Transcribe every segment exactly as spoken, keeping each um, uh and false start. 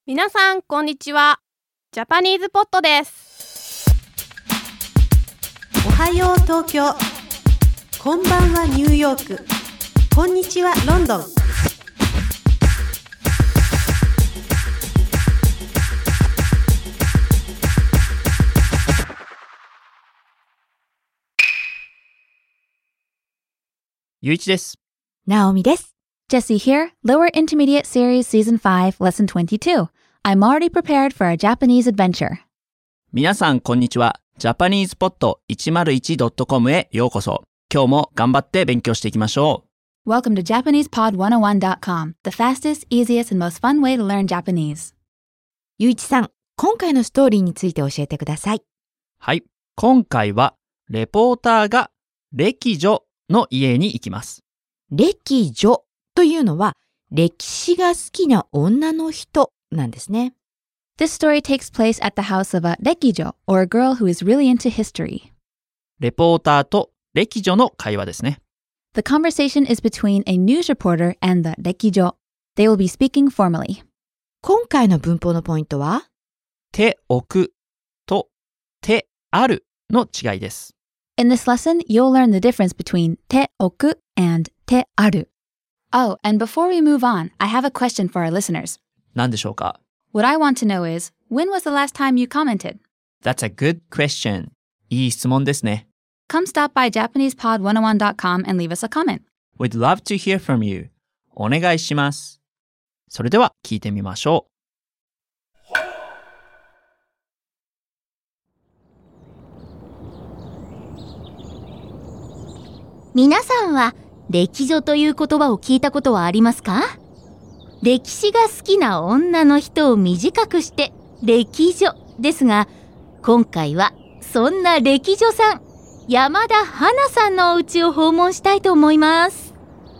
皆さんこんにちは。ジャパニーズポットです。 おはよう東京、こんばんはニューヨーク、こんにちはロンドン。 ゆういちです。 ナオミです。Jessie here, Lower Intermediate Series Season five, Lesson twenty-two. I'm already prepared for our Japanese adventure. 皆さんこんにちは。ジャパニーズポット いちまるいちドットコム へようこそ。今日も頑張って勉強していきましょう。Welcome to Japanese Pod one oh one dot com, the fastest, easiest, and most fun way to learn Japanese. ゆういちさん、今回のストーリーについて教えてください。 はい。今回は、レポーターが歴女の家に行きます。 歴女というのは、歴史が好きな女の人なんですね。 This story takes place at the house of a 歴女 or a girl who is really into history. レポーターと歴女の会話ですね。 The conversation is between a news reporter and the 歴女. They will be speaking formally. 今回の文法のポイントは、 ておくとてあるの違いです。 In this lesson, you'll learn the difference between ておく and てある. Oh, and before we move on, I have a question for our listeners. 何でしょうか? What I want to know is, when was the last time you commented? That's a good question. いい質問ですね。 Come stop by Japanese Pod one oh one dot com and leave us a comment. We'd love to hear from you. お願いします。それでは聞いてみましょう。 皆さんは歴女という言葉を聞いたことはありますか？歴史が好きな女の人を短くして歴女ですが、今回はそんな歴女さん、山田花さんのお家を訪問したいと思います。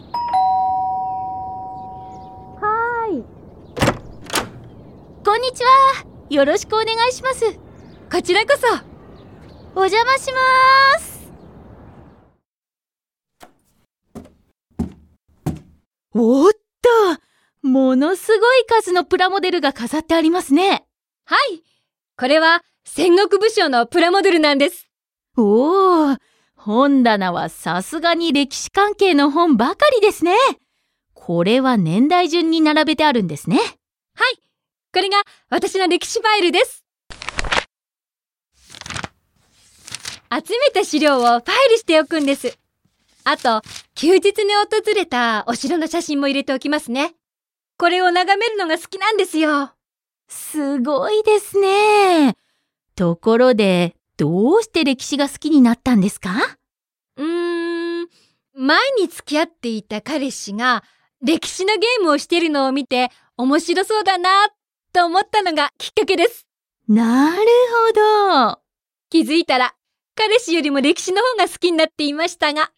はーい。こんにちは。よろしくお願いします。 こちらこそ。 お邪魔します。おっと、ものすごい数のプラモデルが飾ってありますね。 はい。これは戦国武将のプラモデルなんです。 おー、本棚はさすがに歴史関係の本ばかりですね。これは年代順に並べてあるんですね。 はい。これが私の歴史ファイルです。集めた資料をファイルしておくんです。あと、休日に訪れたお城の写真も入れておきますね。これを眺めるのが好きなんですよ。 すごいですね。ところで、どうして歴史が好きになったんですか？ うーん、前に付き合っていた彼氏が歴史のゲームをしているのを見て面白そうだなと思ったのがきっかけです。 なるほど。 気づいたら彼氏よりも歴史の方が好きになっていましたが。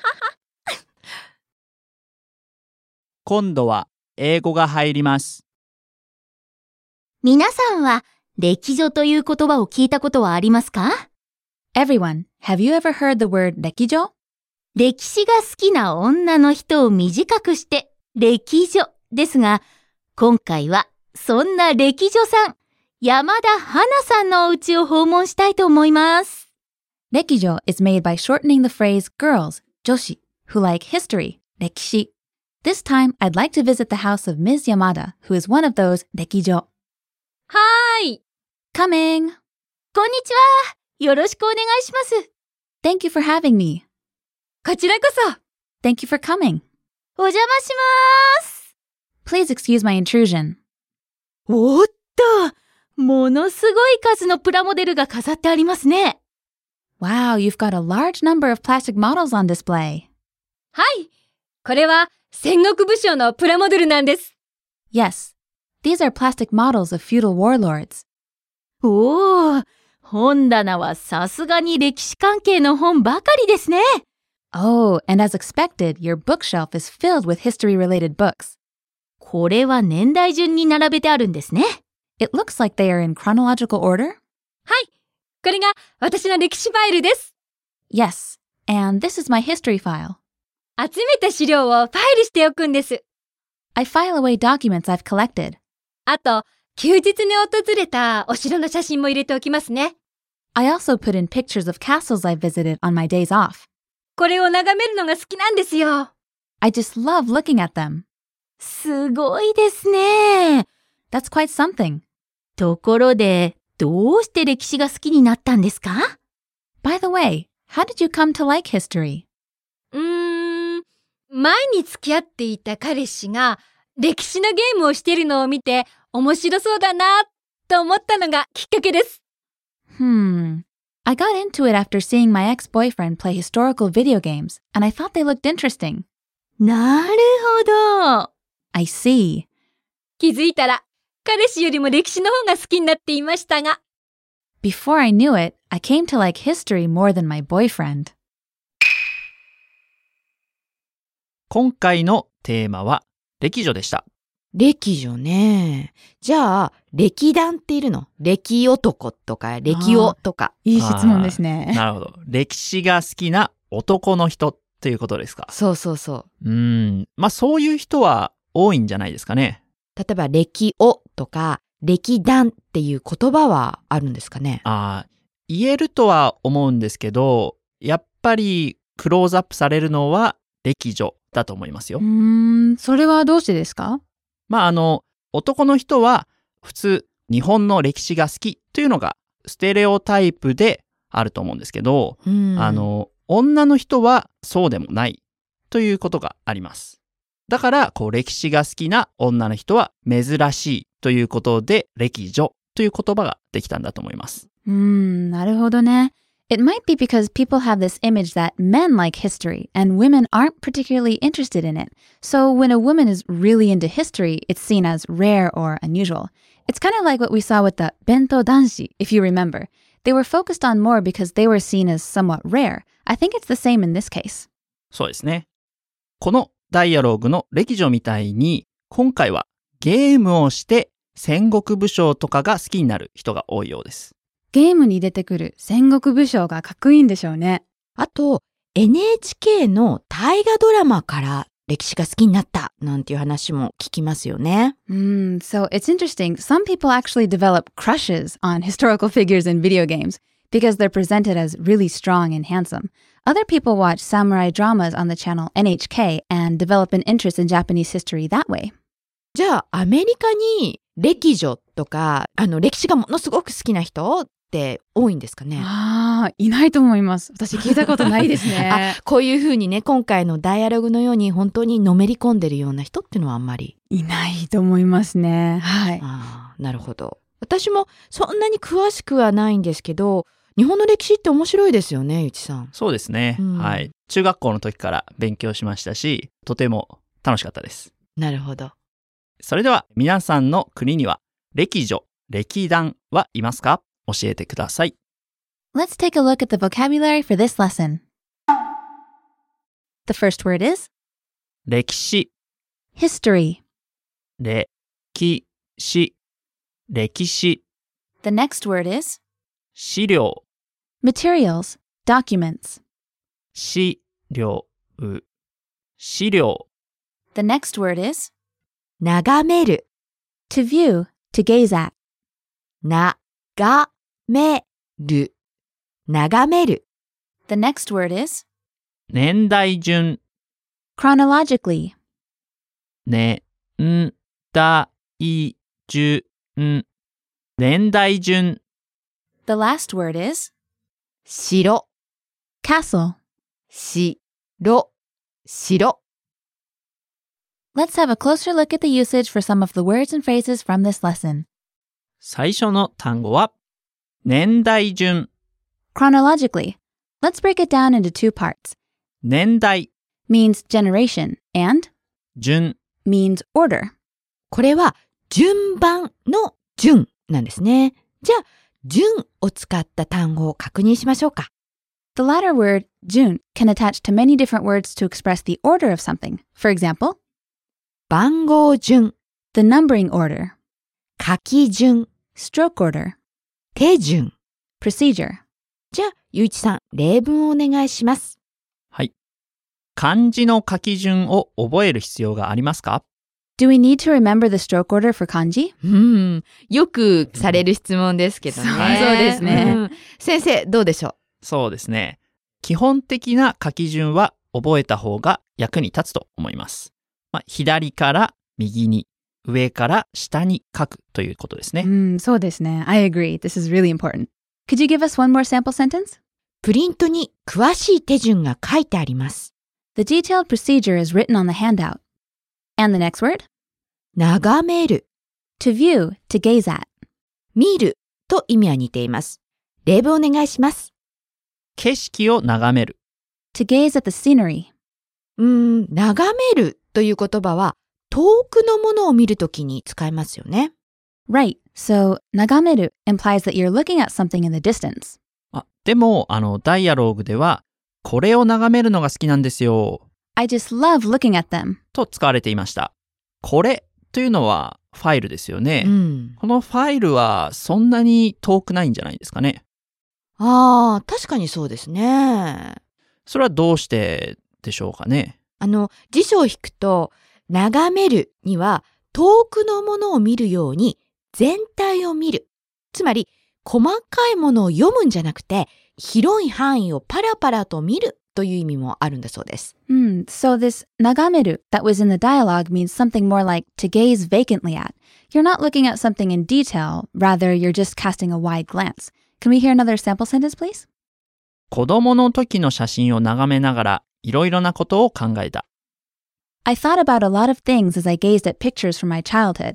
今度は英語が入ります。 皆さんは歴女という言葉を聞いたことはありますか？ Everyone, have you ever heard the word 歴女? 歴史が好きな女の人を短くして歴女ですが、今回はそんな歴女さん、山田花さんのお家を訪問したいと思います。 歴女 is made by shortening the phrase girls, 女子, who like history, 歴史. This time, I'd like to visit the house of Miz Yamada, who is one of those 歴女. はーい。 Coming! こんにちは。よろしくお願いします。 Thank you for having me. こちらこそ。 Thank you for coming. お邪魔します。 Please excuse my intrusion. おっと、ものすごい数のプラモデルが飾ってありますね。 Wow, you've got a large number of plastic models on display. はい。これは戦国武将のプラモデルなんです。 Yes, these are plastic models of feudal warlords. おー、本棚はさすがに歴史関係の本ばかりですね。 Oh, and as expected, your bookshelf is filled with history-related books. これは年代順に並べてあるんですね。 It looks like they are in chronological order. はい。これが私の歴史ファイルです。 Yes, and this is my history file. 集めた資料をファイルしておくんです。 I file away documents I've collected. あと、 休日に訪れたお城の写真も入れておきますね。 I also put in pictures of castles I visited on my days off. これを眺めるのが好きなんですよ。 I just love looking at them. すごいですね。 That's quite something. ところで、どうして歴史が好きになったんですか？ By the way, how did you come to like history? うーん、前に付き合っていた彼氏が歴史のゲームをしているのを見て面白そうだなと思ったのがきっかけです。 Hmm. I got into it after seeing my ex-boyfriend play historical video games, and I thought they looked interesting. なるほど。 I see. 気づいたら彼氏よりも歴史の方が好きになっていましたが。 Before I knew it, I came to like history more than my boyfriend. 今回のテーマは歴女でした。 歴女ね。じゃあ、歴男っているの？歴男とか、歴男とか。 いい質問ですね。 なるほど。歴史が好きな男の人っていうことですか。 そうそうそう。 うーん。まあそういう人は多いんじゃないですかね。 例えば、歴男とか、歴男っていう言葉はあるんですかね。 ああ、言えるとは思うんですけど、やっぱりクローズアップされるのは歴女だと思いますよ。 うーん、それはどうしてですか？ まああの、男の人は普通日本の歴史が好きというのがステレオタイプであると思うんですけど、 うん、 あの、女の人はそうでもないということがあります。だから、こう歴史が好きな女の人は珍しいということで、歴女という言葉ができたんだと思います。 うーん、なるほどね。It might be because people have this image that men like history and women aren't particularly interested in it. So when a woman is really into history, it's seen as rare or unusual. It's kind of like what we saw with the bento danshi, if you remember. They were focused on more because they were seen as somewhat rare. I think it's the same in this case. そうですね。このダイアログの歴女みたいに、今回はゲームをして戦国武将とかが好きになる人が多いようです。 ゲームに出てくる戦国武将がかっこいいんでしょうね。 あと、エヌエイチケー の大河ドラマから歴史が好きになったなんていう話も聞きますよね。 Mm, so it's interesting. Some people actually develop crushes on historical figures in video games because they're presented as really strong and handsome. Other people watch samurai dramas on the channel エヌエイチケー and develop an interest in Japanese history that way. じゃあ、アメリカに歴女とか、あの、歴史がものすごく好きな人って多いんですかね。 ああ、いないと思います。私聞いたことないですね。 あ、こういうふうにね、今回のダイアログのように本当にのめり込んでるような人っていうのはあんまり。 いないと思いますね。はい。 ああ、なるほど。私もそんなに詳しくはないんですけど、日本の歴史って面白いですよね、ゆちさん。 そうですね、うん。はい。中学校の時から勉強しましたし、とても楽しかったです。 なるほど。 それでは皆さんの国には歴女、歴男はいますか？教えてください。 Let's take a look at the vocabulary for this lesson. The first word is 歴史 history. 歴史歴史 The next word is 資料 materials, documents. 資料資料 The next word is 眺める to view, to gaze at. ながめる眺める The next word is 年代順 chronologically. 年代順年代順 The last word is 城 castle. しろ城 Let's have a closer look at the usage for some of the words and phrases from this lesson. 最初の単語は年代順 Chronologically. Let's break it down into two parts. 年代 means generation and 順 means order. これは順番の順なんですね。じゃあ、順を使った単語を確認しましょうか。 The latter word, 順, can attach to many different words to express the order of something. For example, 番号順、 the numbering order, 書き順、 stroke order, 手順。 procedure. じゃあ、ゆういちさん、例文をお願いします。 はい。漢字の書き順を覚える必要がありますか？ Do we need to remember the stroke order for kanji? うん、よくされる質問ですけどね。 はいそうですねうん先生、どうでしょそうですね。基本的な書き順は覚えた方が役に立つと思います。まあ、左から右に、上から下に書くということですね。 Mm, そうですね。I agree. This is really important. Could you give us one more sample sentence? う？プリントに詳しい手順が書いてあります。 The detailed procedure is written on the handout. And the next word? 眺める、 To view, to gaze at. 見ると意味は似ています。例文お願いします。 景色を眺める。 To gaze at the scenery. うーん、眺めるという言葉は遠くのものを見るときに使いますよね。 Right. So, 眺める implies that you're looking at something in the distance. あ、でも、あの、ダイアローグでは、これを眺めるのが好きなんですよ、 I just love looking at them. と使われていました。これというのはファイルですよね。 うん、 このファイルはそんなに遠くないんじゃないですかね。 ああ、確かにそうですね。 それはどうしてでしょうかね。 あの、辞書を引くと、眺めるには遠くのものを見るように全体を見る。つまり、細かいものを読むんじゃなくて、広い範囲をパラパラと見るという意味もあるんだそうです。 Hmm. So, this 眺める that was in the dialogue means something more like to gaze vacantly at. You're not looking at something in detail, rather, you're just casting a wide glance. Can we hear another sample sentence, please? 子供の時の写真を眺めながらいろいろなことを考えた。 I thought about a lot of things as I gazed at pictures from my childhood.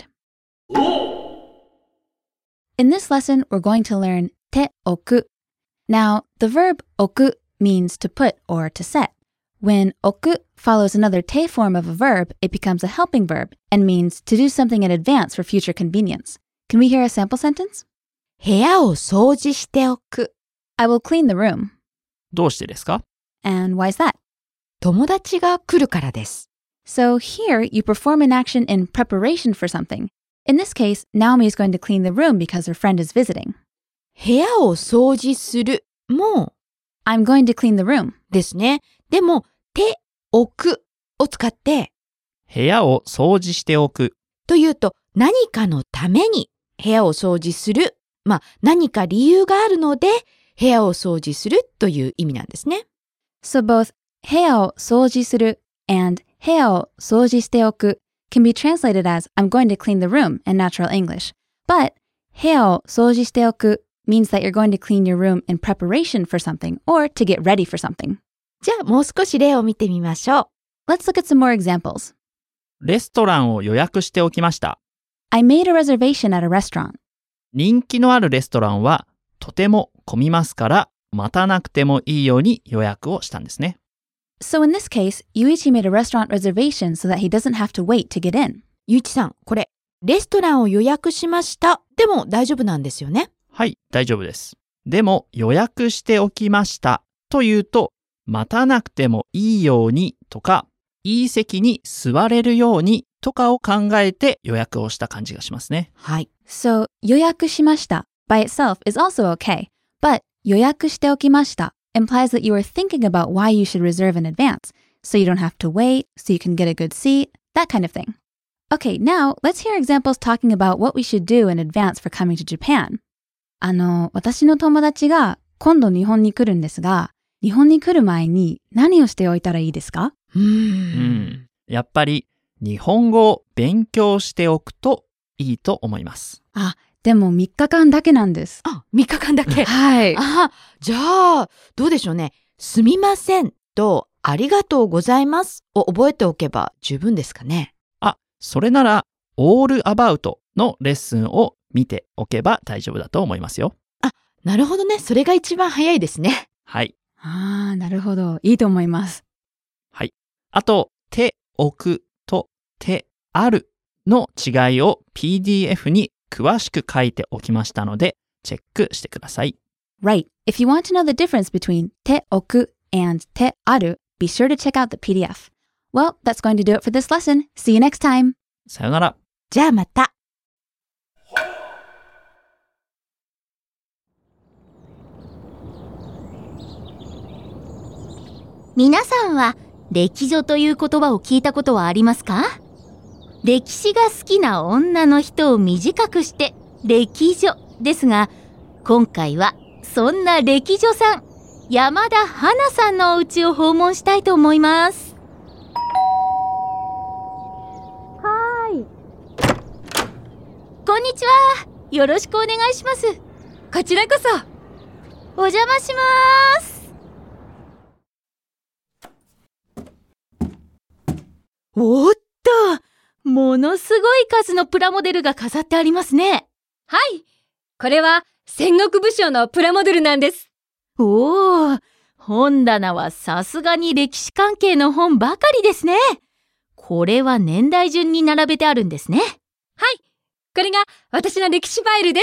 In this lesson, we're going to learn te oku. Now, the verb oku means to put or to set. When oku follows another te form of a verb, it becomes a helping verb and means to do something in advance for future convenience. Can we hear a sample sentence? 部屋を掃除しておく。 I will clean the room. どうしてですか？ And why is that? 友達が来るからです。 So here, you perform an action in preparation for something. In this case, Naomi is going to clean the room because her friend is visiting. 部屋を掃除するも I'm going to clean the room. ですね。でも、ておくを使って部屋を掃除しておく。 というと何かのために部屋を掃除する。まあ何か理由があるので部屋を掃除するという意味なんですね。 So both 部屋を掃除する and 部屋を掃除しておく can be translated as I'm going to clean the room in natural English. But 部屋を掃除しておく means that you're going to clean your room in preparation for something or to get ready for something. じゃあもう少し例を見てみましょう。 Let's look at some more examples. レストランを予約しておきました。 I made a reservation at a restaurant. 人気のあるレストランはとても混みますから待たなくてもいいように予約をしたんですね。 So in this case, Yuichi made a restaurant reservation so that he doesn't have to wait to get in. ゆういちさん、これレストランを予約しましたでも大丈夫なんですよね。 はい、大丈夫です。でも予約しておきましたというと待たなくてもいいようにとかいい席に座れるようにとかを考えて予約をした感じがしますね。 はい。 So 予約しました by itself is also okay, but 予約しておきました implies that you are thinking about why you should reserve in advance, so you don't have to wait, so you can get a good seat, that kind of thing. Okay, now let's hear examples talking about what we should do in advance for coming to Japan. あの、私の友達が今度日本に来るんですが、日本に来る前に何をしておいたらいいですか？ うーん。 うん、やっぱり日本語を勉強しておくといいと思います。 あ、でもみっかかんだけなんです。 あ、みっかかんだけ。 はい。 あ、じゃあ、どうでしょうね。すみませんとありがとうございますを覚えておけば十分ですかね。 あ、それなら All About のレッスンを見ておけば大丈夫だと思いますよ。 あ、なるほどね。それが一番早いですね。 はい。 ああ、なるほど。いいと思います。 はい。あと、ておくとてあるの違いを ピーディーエフ に詳しく書いておきましたので、チェックしてください。 Right. If you want to know the difference between ておく and てある, be sure to check out the ピーディーエフ. Well, that's going to do it for this lesson. See you next time. さよなら。 じゃあまた。 皆さんは歴女という言葉を聞いたことはありますか？ 歴史が好きな女の人を短くして歴女ですが、今回はそんな歴女さん、山田花さんのお家を訪問したいと思います。 はーい。 こんにちは。よろしくお願いします。 こちらこそ。 お邪魔します。おっと、ものすごい数のプラモデルが飾ってありますね。 はい。これは戦国武将のプラモデルなんです。 おー、本棚はさすがに歴史関係の本ばかりですね。これは年代順に並べてあるんですね。 はい。これが私の歴史ファイルです。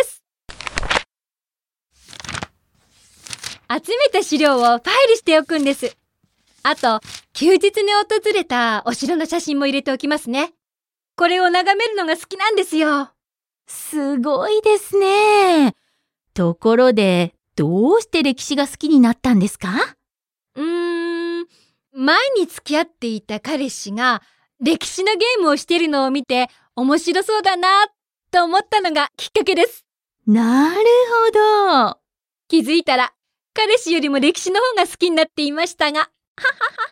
集めた資料をファイルしておくんです。あと、休日に訪れたお城の写真も入れておきますね。これを眺めるのが好きなんですよ。 すごいですね。ところで、どうして歴史が好きになったんですか？ うーん、前に付き合っていた彼氏が歴史のゲームをしているのを見て面白そうだなと思ったのがきっかけです。 なるほど。 気づいたら彼氏よりも歴史の方が好きになっていましたが。ははは。